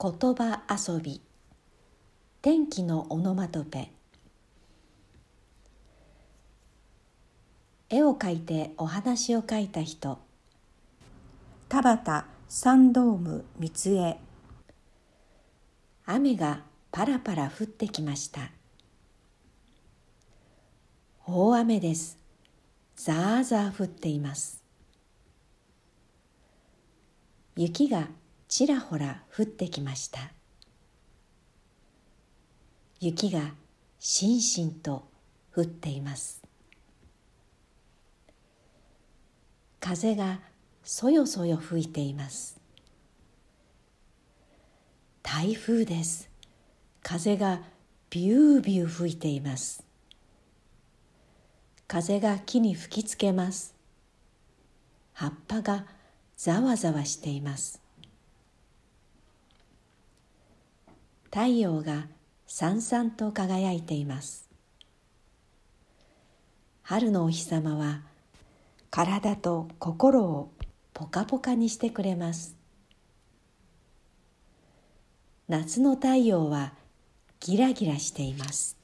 言葉遊び。天気のオノマトペ。絵を描いてお話を書いた人。 田畑サンドーム三重。 雨がパラパラ降ってきました。大雨です。ザーザー降っています。雪がちらほら降ってきました。雪がしんしんと降っています。風がそよそよ吹いています。台風です。風がビュービュー吹いています。風が木に吹きつけます。葉っぱがざわざわしています。太陽がさんさんと輝いています。春のお日様は体と心をポカポカにしてくれます。夏の太陽はギラギラしています。